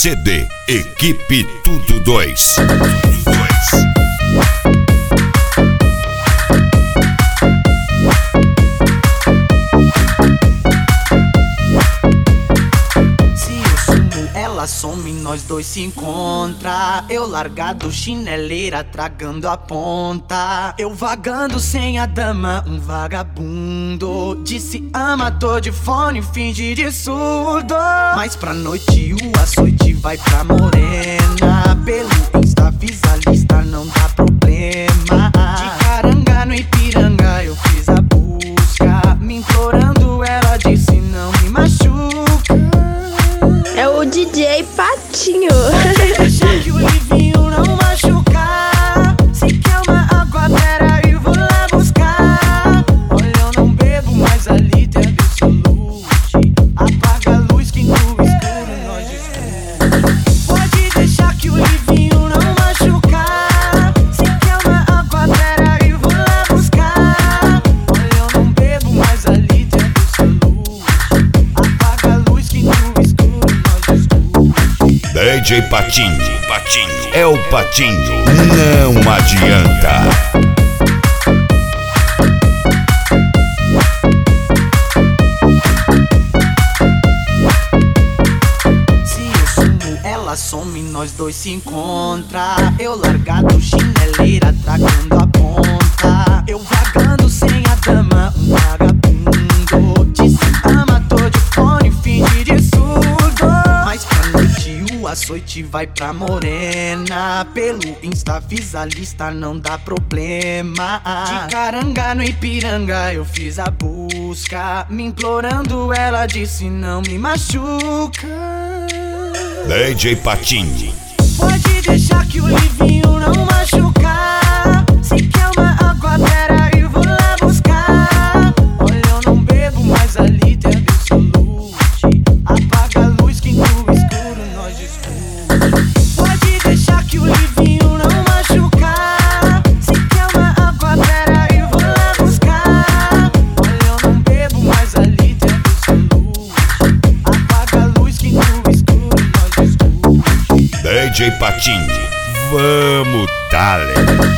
CD Equipe Tudo 2. Ela some, nós dois se encontra. Eu largado, chineleira, tragando a ponta. Eu vagando sem a dama, um vagabundo. Disse ama, tô de fone, finge de surdo. Mas pra noite o açoite vai pra morena. Pelo Insta fiz a lista, não dá problema. De Caranga no Ipiranga eu fiz a busca. Me implorando, ela disse não me machuca. É o DJ Patinho. Deixa que o livinho não machucar. Se quer uma água, pera aí, vou lá buscar. Olha, eu não bebo, mas ali tem absolute. Apaga a luz que no escuro nós discute. Pode deixar que o livinho não machucar. Se quer uma água, pera aí, vou lá buscar. Olha, eu não bebo, mas ali tem absolute. Apaga a luz que no escuro. DJ Patinho, é o Patinho, não adianta. Se eu sumo, ela some, nós dois se encontra. Eu largado, chineleira, tragando a ponta. Eu vagando sem a dama, um vagabundo. Disse ama, tô de fone, finge de surdo. Mas pra noite o açoite vai pra morena. Pelo Insta fiz a lista, não dá problema. De Caranga no Ipiranga eu fiz a busca. Me implorando, ela disse não me machuca. DJ Patinho. Pode deixar que o livinho não machucar. Se quer uma água, pera aí, vou lá buscar. Olha, eu não bebo, mas ali tem absolute. Apaga a luz que no escuro nós discute. Pode deixar que o livinho não machucar. Se quer uma água, pera aí, vou lá buscar. Olha, eu não bebo, mas ali tem absolute. Apaga a luz que no escuro nós discute. DJ Patinho, vamos, dale.